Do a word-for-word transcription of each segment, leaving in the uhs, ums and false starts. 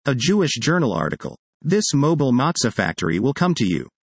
A Jewish journal article. This mobile matzah factory will come to you.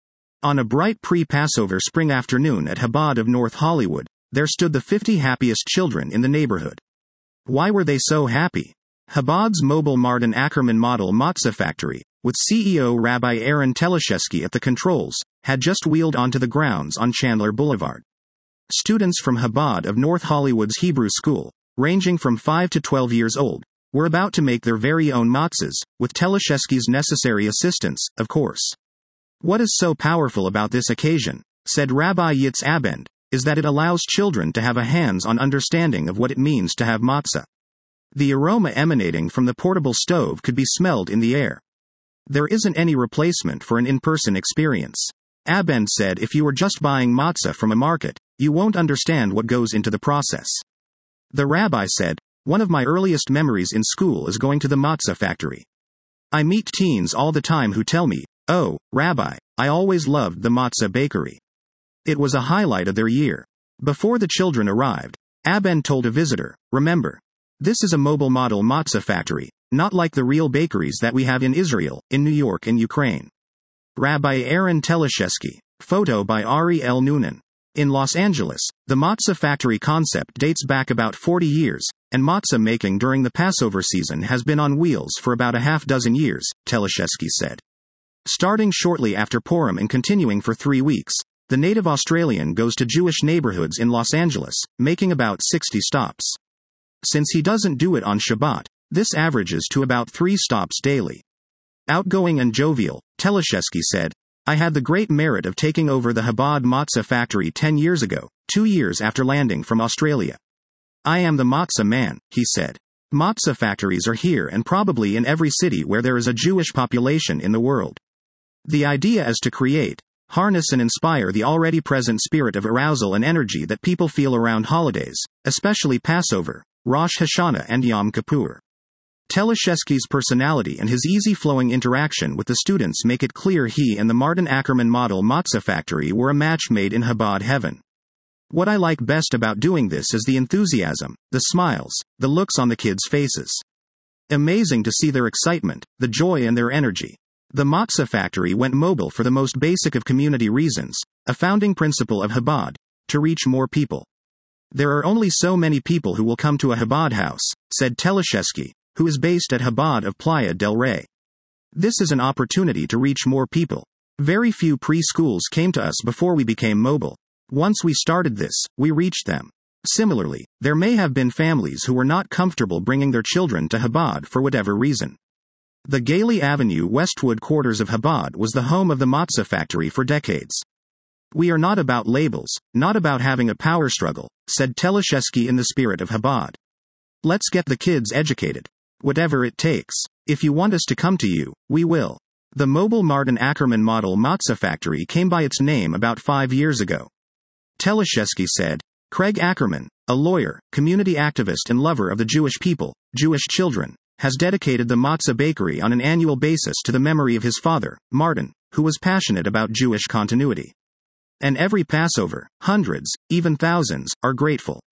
On a bright pre-Passover spring afternoon at Chabad of North Hollywood, there stood the fifty happiest children in the neighborhood. Why were they so happy? Chabad's mobile Martin Ackerman model matzah factory, with C E O Rabbi Aaron Teleshesky at the controls, had just wheeled onto the grounds on Chandler Boulevard. Students from Chabad of North Hollywood's Hebrew School, ranging from five to twelve years old, were about to make their very own matzahs, with Teleshesky's necessary assistance, of course. What is so powerful about this occasion, said Rabbi Yitz Abend, is that it allows children to have a hands-on understanding of what it means to have matzah. The aroma emanating from the portable stove could be smelled in the air. There isn't any replacement for an in-person experience. Abend said if you were just buying matzah from a market, you won't understand what goes into the process. The rabbi said, one of my earliest memories in school is going to the matzah factory. I meet teens all the time who tell me, oh, Rabbi, I always loved the matzah bakery. It was a highlight of their year. Before the children arrived, Abend told a visitor, remember, this is a mobile model matzah factory, not like the real bakeries that we have in Israel, in New York and Ukraine. Rabbi Aaron Teleshesky. Photo by Ari L. Noonan. In Los Angeles, the matzah factory concept dates back about forty years, and matzah making during the Passover season has been on wheels for about a half dozen years, Teleshesky said. Starting shortly after Purim and continuing for three weeks, the native Australian goes to Jewish neighborhoods in Los Angeles, making about sixty stops. Since he doesn't do it on Shabbat, this averages to about three stops daily. Outgoing and jovial, Teleshesky said, I had the great merit of taking over the Chabad matzah factory ten years ago, two years after landing from Australia. I am the matzah man, he said. Matzah factories are here and probably in every city where there is a Jewish population in the world. The idea is to create, harness and inspire the already present spirit of arousal and energy that people feel around holidays, especially Passover, Rosh Hashanah and Yom Kippur. Teleshesky's personality and his easy-flowing interaction with the students make it clear he and the Martin Ackerman model matzah factory were a match made in Chabad heaven. What I like best about doing this is the enthusiasm, the smiles, the looks on the kids' faces. Amazing to see their excitement, the joy and their energy. The matzah factory went mobile for the most basic of community reasons, a founding principle of Chabad, to reach more people. There are only so many people who will come to a Chabad house, said Teleshesky, who is based at Chabad of Playa del Rey. This is an opportunity to reach more people. Very few preschools came to us before we became mobile. Once we started this, we reached them. Similarly, there may have been families who were not comfortable bringing their children to Chabad for whatever reason. The Gailey Avenue Westwood quarters of Chabad was the home of the matzah factory for decades. We are not about labels, not about having a power struggle, said Teleshesky in the spirit of Chabad. Let's get the kids educated. Whatever it takes. If you want us to come to you, we will. The mobile Martin Ackerman model matzah factory came by its name about five years ago. Teleshesky said, Craig Ackerman, a lawyer, community activist and lover of the Jewish people, Jewish children, has dedicated the matzah bakery on an annual basis to the memory of his father, Martin, who was passionate about Jewish continuity. And every Passover, hundreds, even thousands, are grateful.